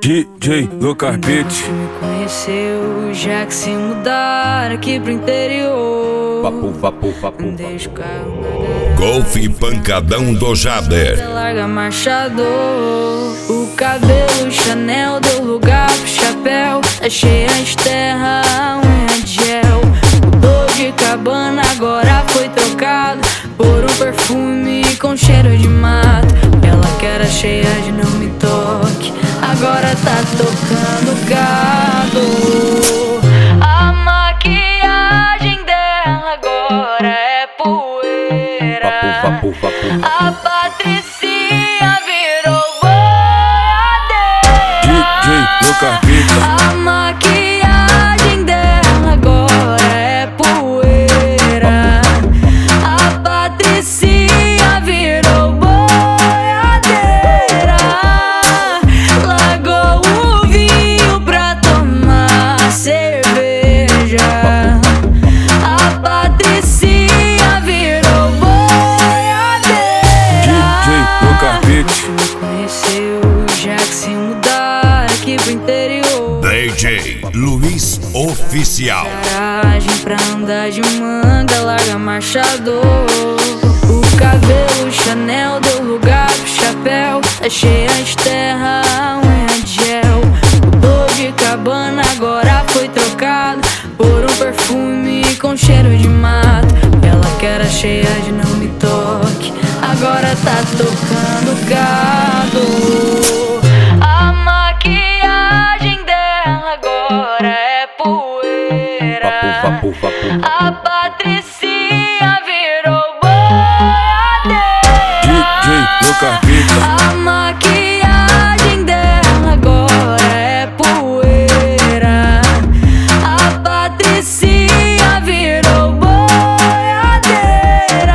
DJ Lucas Beats. Me conheceu já que se mudar aqui pro interior. Vapo. Deixa o carro na garagem. Golf Pancadão do Jader. Larga marchador. O cabelo Chanel deu lugar pro chapéu. Tá cheia de terra, a unha de gel. Mudou de cabana, agora foi trocado por um perfume com cheiro de mato. Ela que era cheia de não me toque, agora tá tocando gado. A maquiagem dela agora é poeira. Vapo. A Patricinha virou DJ Lucas boiadeira. Beats. A maquiagem dela agora é poeira. A Patricinha virou boiadeira. Largou o vinho pra tomar cerveja. A Patricinha virou boiadeira. DJ Lucas Beats. Me conheceu já que se mudar aqui pro interior. DJ Luiz Oficial. Garagem pra andar de manga, larga marchador. O cabelo Chanel deu lugar pro chapéu. Tá cheia de terra, a unha de gel. Mudou de cabana, agora foi trocado por um perfume com cheiro de mato. Ela que era cheia de não me toque, agora tá tocando gado. A maquiagem dela agora é poeira. Vapo. A Patricinha virou DJ Lucas boiadeira. Beats. A maquiagem dela agora é poeira. A Patricinha virou boiadeira.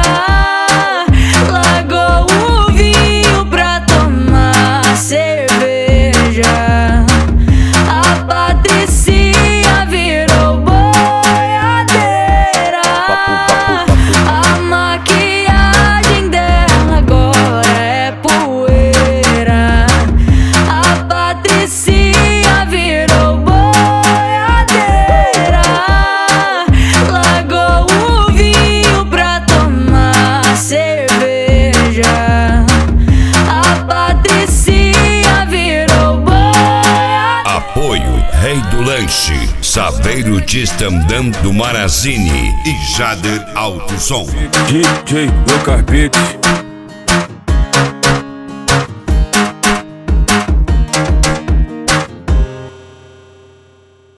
Largou o vinho pra tomar cerveja. A Patricinha virou boiadeira. A maquiagem dela agora é poeira. A Patricinha virou boiadeira. Largou o vinho pra tomar cerveja. A Patricinha virou boiadeira. Apoio Rei do Lanche, Saveiro Tistandam do Marazini e Jader Alto Som. DJ Lucas Beats.